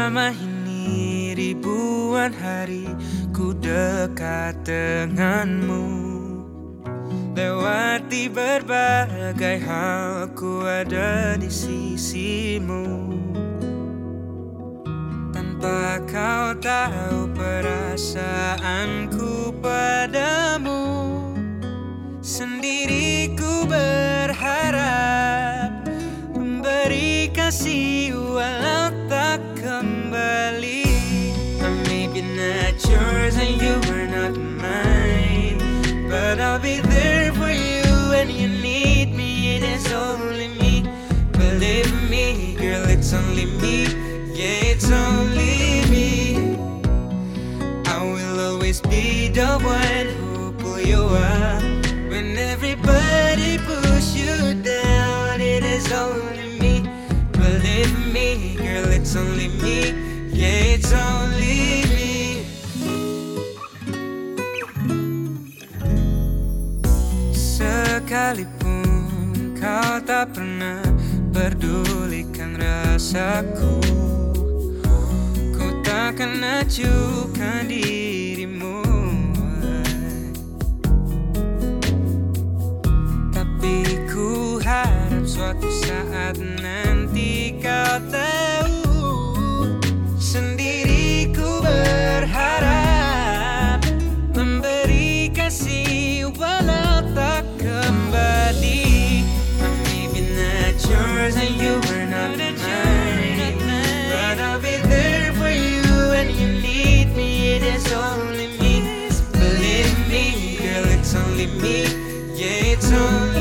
Selama ini ribuan hari ku dekat denganmu, lewati berbagai hal ku ada di sisimu. Tanpa kau tahu perasaanku padamu, sendiri ku berharap memberi kasih walau tak kembali. I may be not yours and you are not mine, but I'll be there for you when you need me. It is only me, believe me, girl, it's only me. Yeah, it's only me. I will always be the one who pull you up when everybody push you down. It is only me, believe me, girl, it's only me. Yeah, it's only me. Sekalipun kau tak pernah pedulikan rasaku, ku takkan acuhkan dirimu. Tapi ku harap suatu saat nanti kau tahu, sendiri ku berharap memberi kasih walau tak kembali. I may be not yours and you are not mine, but I'll be there for you when you need me. It is only me, believe me, girl, it's only me. Yeah, it's only